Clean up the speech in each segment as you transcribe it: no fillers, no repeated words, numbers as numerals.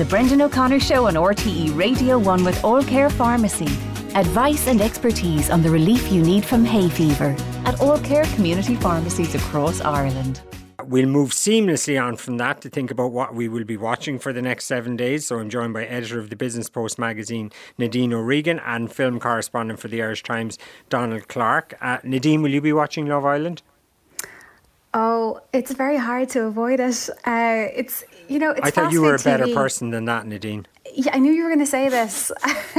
The Brendan O'Connor Show on RTE Radio 1 with All Care Pharmacy. Advice and expertise on the relief you need from hay fever at All Care community pharmacies across Ireland. We'll move seamlessly on from that to think about what we will be watching for the next 7 days. So I'm joined by editor of the Business Post magazine, Nadine O'Regan, and film correspondent for the Irish Times, Donald Clark. Nadine, will you be watching Love Island? Oh, it's very hard to avoid it. It's I thought you were a better person than that, Nadine. Yeah, I knew you were going to say this.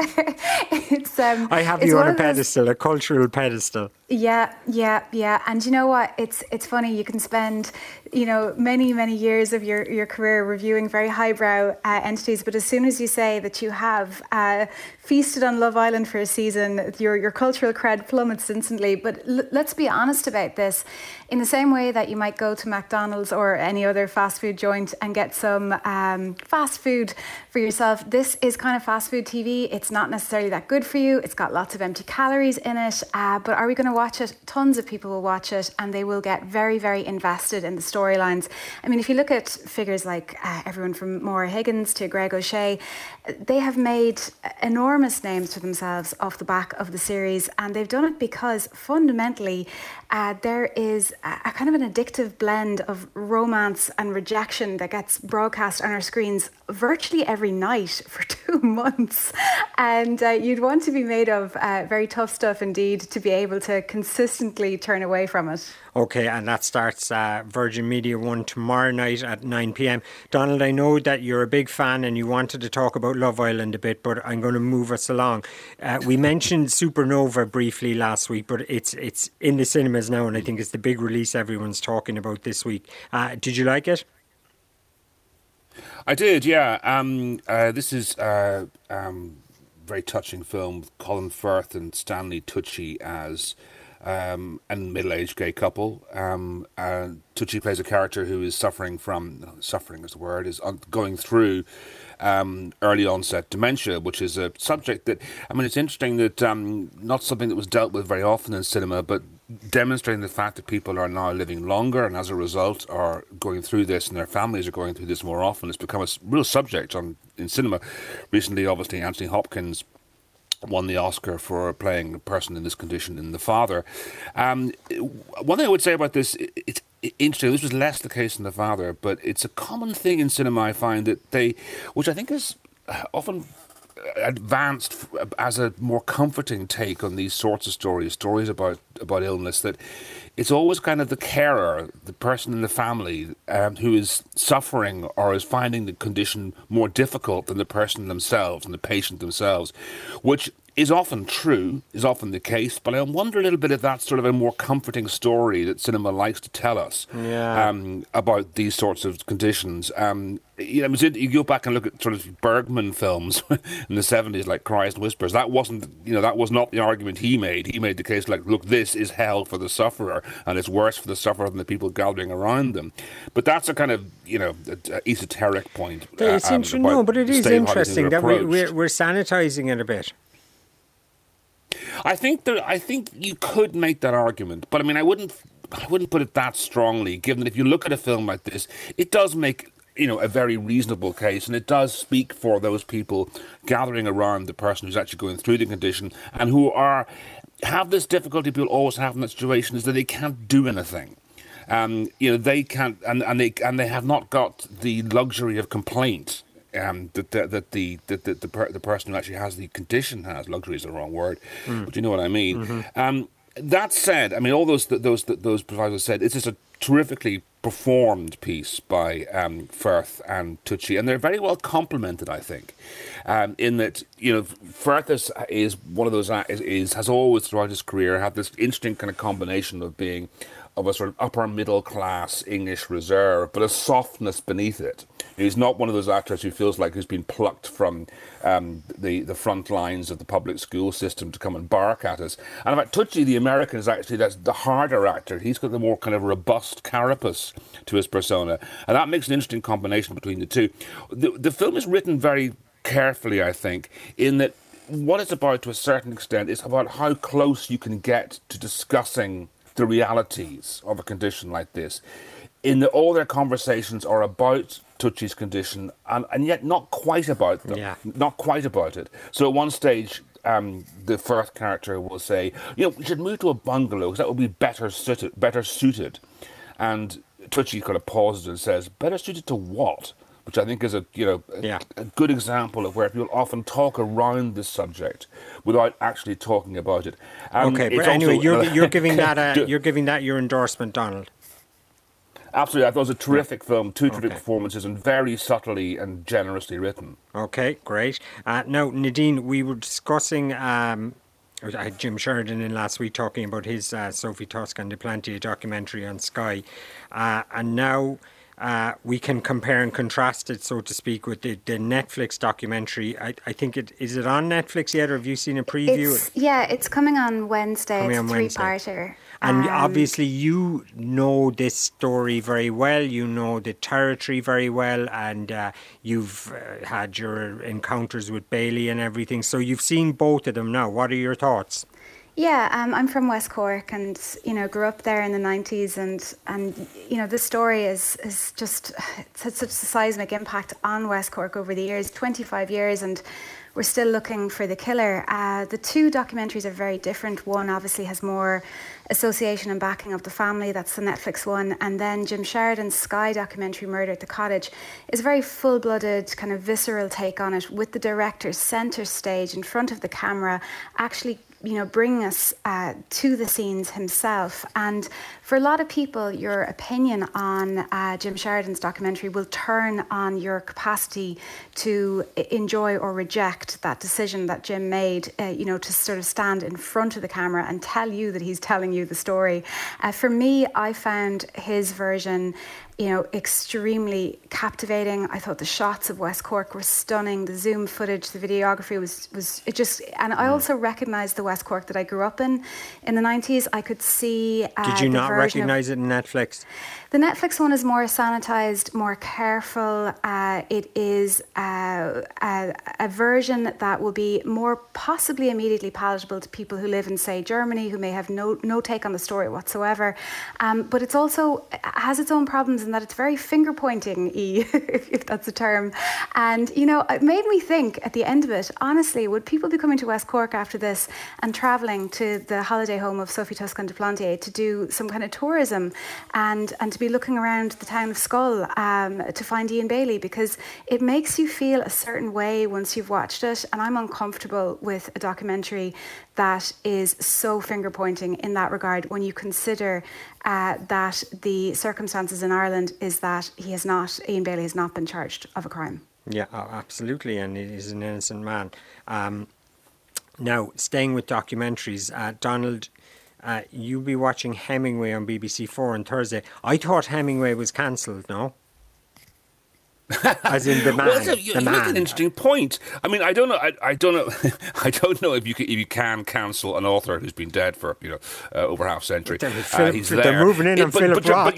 I have you on a pedestal, a cultural pedestal. Yeah. And you know what? It's funny. You can spend, many years of your career reviewing very highbrow entities, but as soon as you say that you have feasted on Love Island for a season, your cultural cred plummets instantly. But let's be honest about this. In the same way that you might go to McDonald's or any other fast food joint and get some fast food for yourself, this is kind of fast food TV. It's not necessarily that good for you. It's got lots of empty calories in it. But are we going to watch it? Tons of people will watch it and they will get very, very invested in the storylines. I mean, if you look at figures like everyone from Maura Higgins to Greg O'Shea, they have made enormous names for themselves off the back of the series, and they've done it because fundamentally there is a kind of an addictive blend of romance and rejection that gets broadcast on our screens virtually every night for 2 months. And you'd want to be made of very tough stuff indeed to be able to consistently turn away from it. OK, and that starts Virgin Media 1 tomorrow night at 9 p.m. Donald, I know that you're a big fan and you wanted to talk about Love Island a bit, but I'm going to move us along. We mentioned Supernova briefly last week, but it's in the cinemas now, and I think it's the big release everyone's talking about this week. Did you like it? I did, yeah. This is a very touching film with Colin Firth and Stanley Tucci as a middle-aged gay couple. Tucci plays a character who is suffering is the word, is going through early onset dementia, which is a subject that, it's interesting that not something that was dealt with very often in cinema, but demonstrating the fact that people are now living longer and as a result are going through this and their families are going through this more often. It's become a real subject in cinema. Recently, obviously, Anthony Hopkins won the Oscar for playing a person in this condition in The Father. One thing I would say about this, it's interesting, this was less the case in The Father, but it's a common thing in cinema, I find, that which I think is often advanced as a more comforting take on these sorts of stories about illness, that it's always kind of the carer, the person in the family who is suffering or is finding the condition more difficult than the person themselves and the patient themselves, which is often true, is often the case, but I wonder a little bit if that's sort of a more comforting story that cinema likes to tell us about these sorts of conditions. You go back and look at sort of Bergman films in the 70s, like Cries and Whispers. That was not the argument he made. He made the case like, look, this is hell for the sufferer, and it's worse for the sufferer than the people gathering around them. But that's a kind of, esoteric point. It's interesting, but it is interesting that we're sanitising it a bit. I think you could make that argument, but I wouldn't put it that strongly, given that if you look at a film like this, it does make a very reasonable case, and it does speak for those people gathering around the person who's actually going through the condition and who have this difficulty people always have in that situation, is that they can't do anything. They can't, and they have not got the luxury of complaint. That the person who actually has the condition has. Luxury is the wrong word, but you know what I mean. Mm-hmm. That said, all those providers said, it's just a terrifically performed piece by Firth and Tucci, and they're very well complemented, I think, in that Firth is one of those has always throughout his career had this interesting kind of combination of being of a sort of upper middle class English reserve, but a softness beneath it. He's not one of those actors who feels like he's been plucked from the front lines of the public school system to come and bark at us. And in fact, Tucci, the American, is actually that's the harder actor. He's got the more kind of robust carapace to his persona, and that makes an interesting combination between the two. The film is written very carefully, I think, in that what it's about to a certain extent is about how close you can get to discussing the realities of a condition like this, in that all their conversations are about Tucci's condition, and yet not quite about them. Yeah. Not quite about it. So at one stage, the Firth character will say, we should move to a bungalow because that would be better suited. And Tucci kind of pauses and says, better suited to what? Which I think is a good example of where people often talk around this subject without actually talking about it. Okay, but anyway, you're giving that your endorsement, Donald. Absolutely, I thought it was a terrific film, two terrific performances, and very subtly and generously written. Okay, great. Now, Nadine, we were discussing. I had Jim Sheridan in last week talking about his Sophie Tusk and Duplantier documentary on Sky, and now. We can compare and contrast it, so to speak, with the Netflix documentary. I think is it on Netflix yet, or have you seen a preview? It's coming on Wednesday. It's a three-parter. And obviously you know this story very well, you know the territory very well, and you've had your encounters with Bailey and everything, so you've seen both of them now. What are your thoughts? Yeah, I'm from West Cork and, grew up there in the 90s and this story is just, it's had such a seismic impact on West Cork over the years, 25 years, and we're still looking for the killer. The two documentaries are very different. One obviously has more association and backing of the family, that's the Netflix one, and then Jim Sheridan's Sky documentary, Murder at the Cottage, is a very full-blooded, kind of visceral take on it, with the director centre stage in front of the camera, actually bringing us to the scenes himself. And for a lot of people, your opinion on Jim Sheridan's documentary will turn on your capacity to enjoy or reject that decision that Jim made, to sort of stand in front of the camera and tell you that he's telling you the story. For me, I found his version extremely captivating. I thought the shots of West Cork were stunning. The Zoom footage, the videography was it just. And I also recognised the West Cork that I grew up in the 90s. I could see. Did you not recognise it in Netflix? The Netflix one is more sanitised, more careful. It is a version that will be more possibly immediately palatable to people who live in, say, Germany, who may have no take on the story whatsoever. But it's also has its own problems in that it's very finger-pointing-y, if that's a term. And, it made me think at the end of it, honestly, would people be coming to West Cork after this and travelling to the holiday home of Sophie Tusk and Duplantier to do some kind of tourism and to be looking around the town of Schull to find Ian Bailey? Because it makes you feel a certain way once you've watched it, and I'm uncomfortable with a documentary that is so finger-pointing in that regard when you consider that the circumstances in Ireland is that Ian Bailey has not been charged of a crime. Yeah, absolutely, and he is an innocent man. Now, staying with documentaries, Donald, you'll be watching Hemingway on BBC4 on Thursday. I thought Hemingway was cancelled, no? As in the man. Well, you make an interesting point. I mean, I don't know. I don't know. I don't know if you can cancel an author who's been dead for over half a century. He's there. They're moving in on Philip Roth.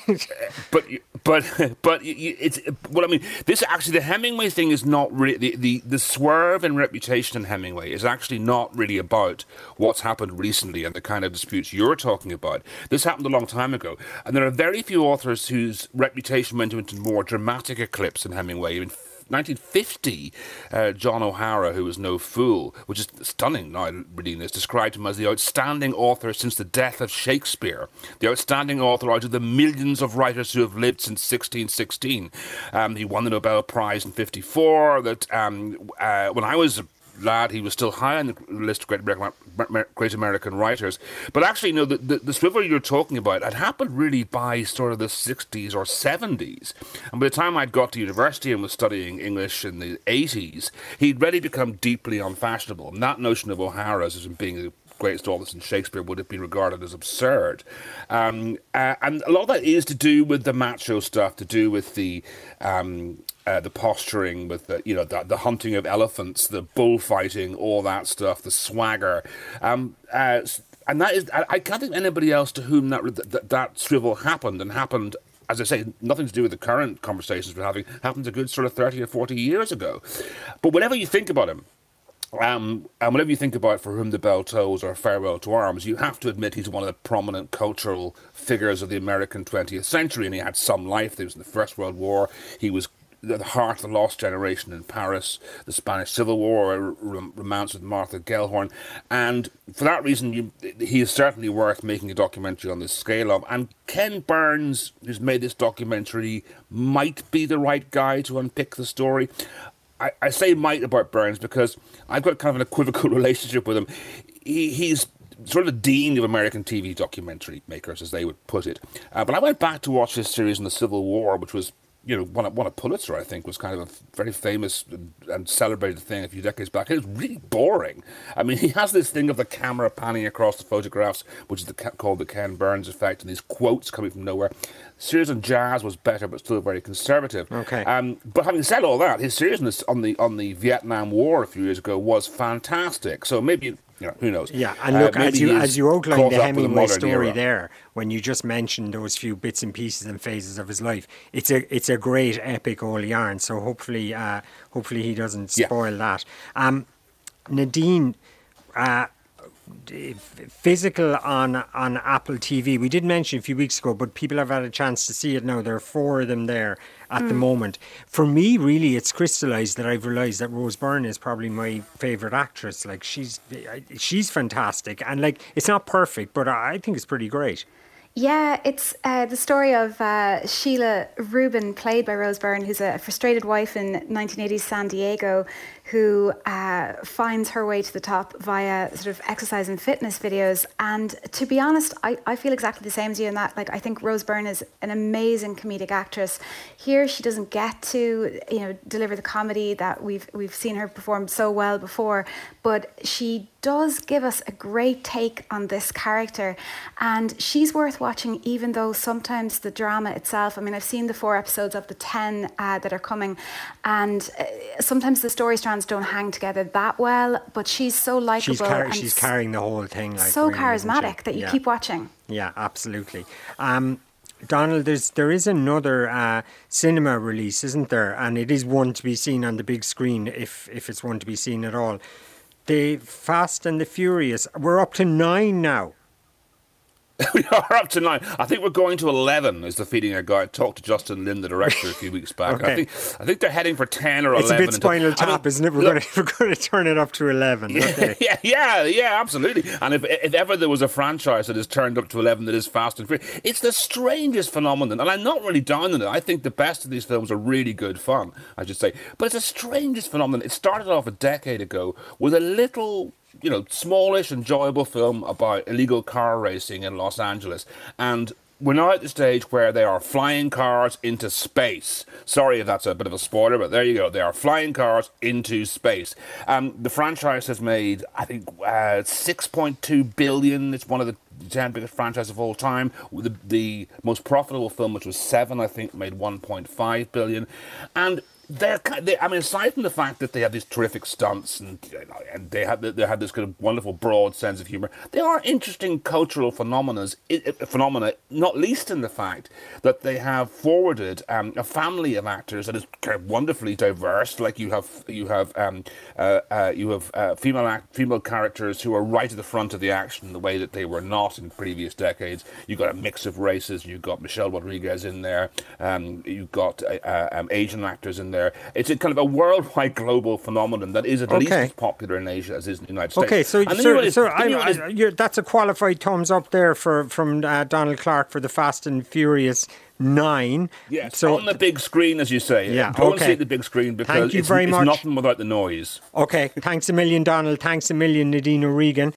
But it's what I mean. This actually, the Hemingway thing is not really the swerve in reputation in Hemingway is actually not really about what's happened recently and the kind of disputes you're talking about. This happened a long time ago, and there are very few authors whose reputation went into more dramatic eclipse in Hemingway. In 1950, John O'Hara, who was no fool, which is stunning now reading this, described him as the outstanding author since the death of Shakespeare, the outstanding author out of the millions of writers who have lived since 1616. He won the Nobel Prize in 1954. When I was lad, he was still high on the list of great American writers. But actually, the swivel you're talking about had happened really by sort of the 60s or 70s. And by the time I'd got to university and was studying English in the 80s, he'd really become deeply unfashionable. And that notion of O'Hara's as being the greatest author since Shakespeare would have been regarded as absurd. And a lot of that is to do with the macho stuff, to do with the posturing, with the hunting of elephants, the bullfighting, all that stuff, the swagger, and that is, I can't think of anybody else to whom that swivel happened. As I say, nothing to do with the current conversations we're having. Happened a good sort of 30 or 40 years ago. But whenever you think about him, And whatever you think about For Whom the Bell Tolls or Farewell to Arms, you have to admit he's one of the prominent cultural figures of the American 20th century, and he had some life. He was in the First World War. He was the heart of the lost generation in Paris, the Spanish Civil War, romance with Martha Gellhorn. And for that reason, he is certainly worth making a documentary on this scale of. And Ken Burns, who's made this documentary, might be the right guy to unpick the story. I say might about Burns because I've got kind of an equivocal relationship with him. He's sort of the dean of American TV documentary makers, as they would put it. But I went back to watch his series on the Civil War, which was, won a Pulitzer, I think, was kind of a very famous and celebrated thing a few decades back. It was really boring. I mean, he has this thing of the camera panning across the photographs, which is called the Ken Burns effect, and these quotes coming from nowhere. Series on jazz was better, but still very conservative. Okay. But having said all that, his series on the Vietnam War a few years ago was fantastic. So maybe, who knows? Yeah, and look, as you outlined the Hemingway story era there, when you just mentioned those few bits and pieces and phases of his life, it's a great epic old yarn. So hopefully he doesn't spoil that. Nadine. Physical on Apple TV. We did mention a few weeks ago, but people have had a chance to see it now. There are 4 of them there at the moment. For me, really, it's crystallised that I've realised that Rose Byrne is probably my favourite actress. Like, she's fantastic, and like, it's not perfect, but I think it's pretty great. Yeah, it's the story of Sheila Rubin, played by Rose Byrne, who's a frustrated wife in 1980s San Diego, who finds her way to the top via sort of exercise and fitness videos. And to be honest, I feel exactly the same as you in that. Like, I think Rose Byrne is an amazing comedic actress. Here, she doesn't get to, deliver the comedy that we've seen her perform so well before, but she does give us a great take on this character, and she's worth watching, even though sometimes the drama itself, I mean, I've seen the 4 episodes of the 10 that are coming, and sometimes the story strands don't hang together that well, but she's so likeable. She's carrying the whole thing. Like, so really, charismatic that you keep watching. Yeah, absolutely. Donald, there is another cinema release, isn't there? And it is one to be seen on the big screen, if it's one to be seen at all. The Fast and the Furious. We're up to 9 now. We are up to 9. I think we're going to 11, is the feeling I got. I talked to Justin Lin, the director, a few weeks back. Okay. I think they're heading for 10 or 11. It's a bit Spinal Tap, isn't it? We're going to turn it up to 11. Okay. Yeah, absolutely. And if ever there was a franchise that is turned up to 11 that is Fast and Furious, it's the strangest phenomenon. And I'm not really down on it. I think the best of these films are really good fun, I should say. But it's the strangest phenomenon. It started off a decade ago with a little, smallish, enjoyable film about illegal car racing in Los Angeles. And we're now at the stage where they are flying cars into space. Sorry if that's a bit of a spoiler, but there you go. They are flying cars into space. The franchise has made, I think, $6.2 billion. It's one of the 10 biggest franchises of all time. The most profitable film, which was Seven, I think, made $1.5 billion. And aside from the fact that they have these terrific stunts and they have this kind of wonderful broad sense of humour, they are interesting cultural phenomena, not least in the fact that they have forwarded a family of actors that is kind of wonderfully diverse. Like you have female characters who are right at the front of the action in the way that they were not in previous decades. You've got a mix of races. You've got Michelle Rodriguez in there. You've got Asian actors in there. It's a kind of a worldwide global phenomenon that is at least as popular in Asia as is in the United States. Okay, so that's a qualified thumbs up there from Donald Clark for the Fast and Furious 9. Yes, so, on the big screen, as you say. Yeah, Go and see the big screen because it's nothing without the noise. Okay, thanks a million, Donald. Thanks a million, Nadine O'Regan.